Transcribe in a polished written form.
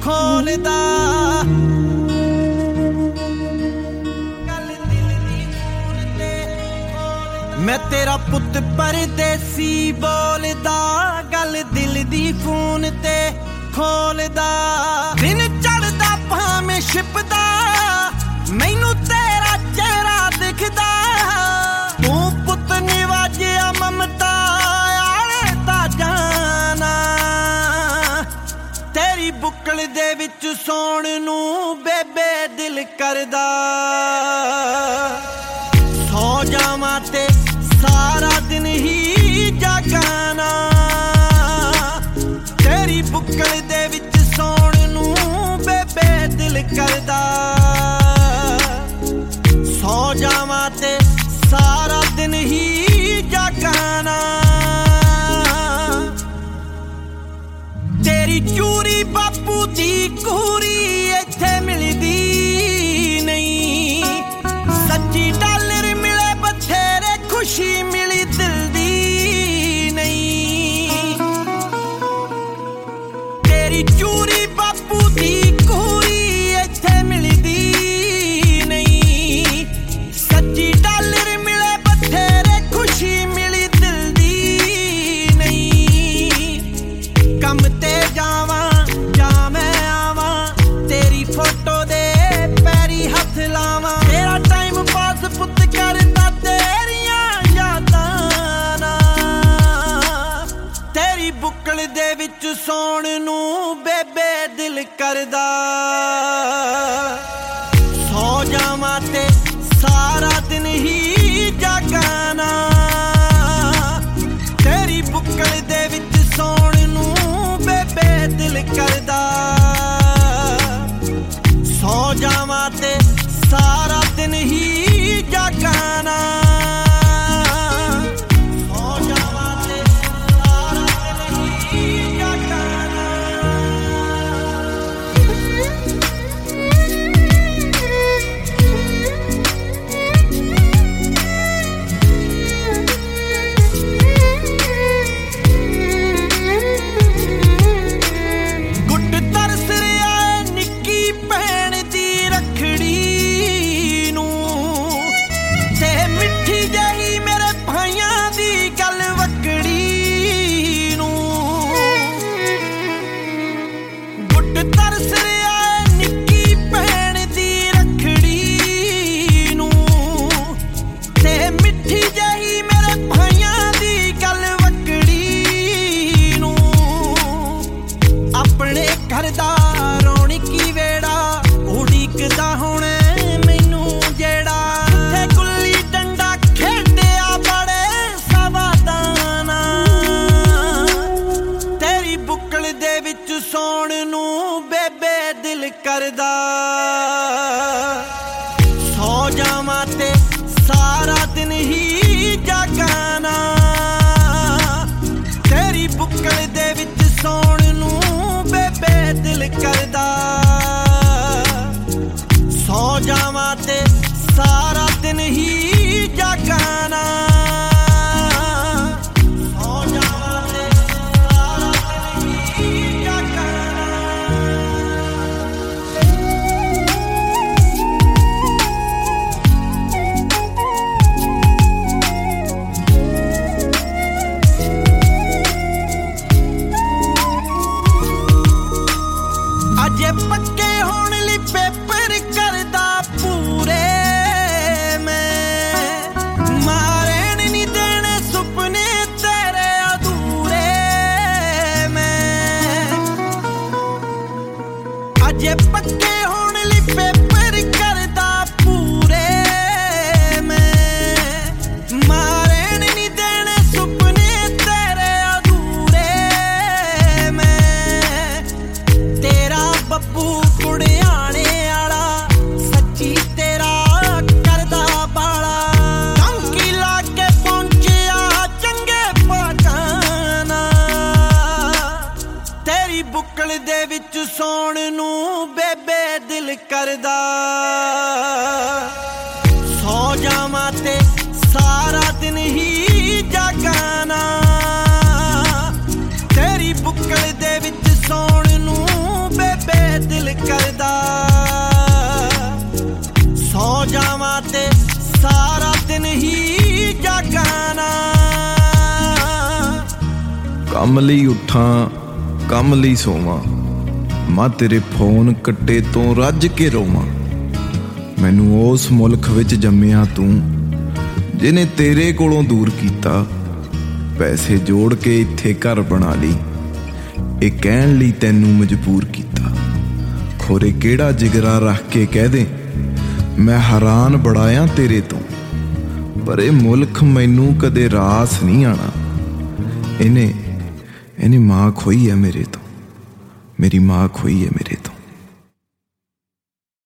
खोलदा मैं तेरा पुत परदेसी बोलदा गल दिल दी फोन ते खोलदा दिन चढ़दा भावें छिपदा मैनू तेरा चेहरा दिखदा तू पुत निवाजिया ममता आले दा जाना तेरी बुक्कल दे विच सौण नू बेबे दिल करदा सौ जावां ते सारा दिन ही जागाना तेरी बुक्कल दे विच सौण नू बेबे दिल करदा सौ जावां ते सारा दिन ही जागाना तेरी चूरी बापू दी कूरी इत्थे मिलदी नहीं सच्ची डॉलर मिले बथेरे खुशी मिली दिल दी नहीं तेरी चूरी बापू दी कूरी इत्थे मिलदी नहीं सच्ची डॉलर मिले बथेरे खुशी मिली दिल दी नहीं कम ते जावां जा मैं आवां तेरी फोटो दे पैरी हथ लावां तेरा टाइम पास पुत करदा तेरियां यादां ना तेरी बुक्कल दे विच सौण नू बेबे दिल करदा सौ जावां ते सारा दिन ही जागाना तेरी बुक्कल दे विच सौण नू बेबे दिल करदा सौ जावां ते सारा दिन ही जागाना सौ जावां ते सारा दिन ही जागाना गुट तरस रिया निक्की भैन दी रखड़ी नू ते मिठी जही मेरे भाइयां दी गल वकड़ी नू गुट तरस रिया निक्की भैन दी रखड़ी नू ते मिठी जही मेरे भाइयां दी गल वकड़ी नू अपने घर दा रौणकी वेड़ा उड़ीकदा हुण मैनू जेड़ा ते गुल्ली डंडा खेडिया बड़े सवादाना तेरी बुक्कल दे विच सौण नू बेबे दिल करदा सौ जावां ते सारा दिन ही जागाना तेरी बुक्कल दे विच सौण नू बेबे दिल करदा सौ जावां ते सारा दिन ही जागाना सौ जावां ते सारा दिन ही जागाना अजे पक्के होण लई पेपर करदा पूरे मैं मारन नहीं देने सुपने तेरे अधूरे मैं अजे पक्के होण लई पेपर करदा पूरे मैं मारन नहीं देने सुपने तेरे अधूरे मैं तेरा बब्बू कुड़ियाने आला सच्ची तेरा करदा बाला टंकी लाके पहुंचिया चंगे पहचाना तेरी बुक्कल दे विच सौण नू बेबे दिल करदा सौ जावां ते सारा दिन ही जागाना तेरी बुक्कल दे विच सौण नू बेबे ਕੰਮ ਲਈ ਉੱਠਾਂ ਕੰਮ ਲਈ ਸੋਵਾਂ, ਮਾਂ ਤੇਰੇ ਫੋਨ ਕੱਟੇ ਤੋਂ ਰੱਜ ਕੇ ਰੋਵਾਂ। ਮੈਨੂੰ ਉਸ ਮੁਲਕ ਵਿੱਚ ਜੰਮਿਆ ਤੂੰ ਜਿਹਨੇ ਤੇਰੇ ਕੋਲੋਂ ਦੂਰ ਕੀਤਾ। ਪੈਸੇ ਜੋੜ ਕੇ ਇੱਥੇ ਘਰ ਬਣਾ ਲਈ, ਇਹ ਕਹਿਣ ਲਈ ਤੈਨੂੰ ਮਜਬੂਰ ਕੀਤਾ। ਖੋਰੇ ਕਿਹੜਾ ਜਿਗਰਾ ਰੱਖ ਕੇ ਕਹਿ ਦੇ ਮੈਂ ਹੈਰਾਨ ਬੜਾ ਆਂ ਤੇਰੇ ਤੋਂ, ਪਰ ਇਹ ਮੁਲਕ ਮੈਨੂੰ ਕਦੇ ਰਾਸ ਨਹੀਂ ਆਣਾ। ਇਹਨੇ ਮਾਂ ਖੋਈ ਹੈ ਮੇਰੇ ਤੋਂ, ਮੇਰੀ ਮਾਂ ਖੋਈ ਹੈ ਮੇਰੇ ਤੋਂ।